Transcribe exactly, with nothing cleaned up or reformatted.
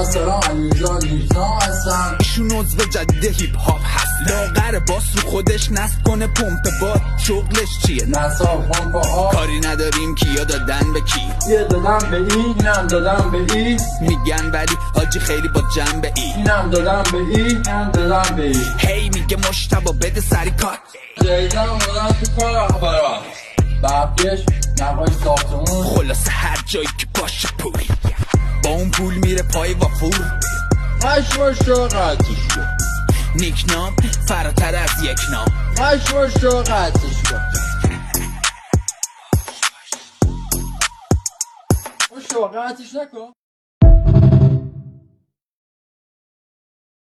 آقا سلام علی جان نیزام هستم. ایشون عضو جدید هیپ هاپ هست، لاغر باس رو خودش نصب کنه پمپ باد. شغلش چیه؟ نصاب پمپ آب. کاری نداریم کیا دادن به کی، یه دادم به این، اینم دادم به این. میگن ولی حاجی خیلی با جنبه ای. اینم دادم به این، اینم دادم به این. هی میگه مشتبا بده سری کار. جایزم بودن تو کار اخبارا برفیش نقاش ساختمون. خلاصه هر جایی که باشه پول، با اون پول میره پای وافور. هشت باشو قطعش کن، نیک نام فراتر از یک نام. هشت باشو قطعش کن، باشو قطعش نکن.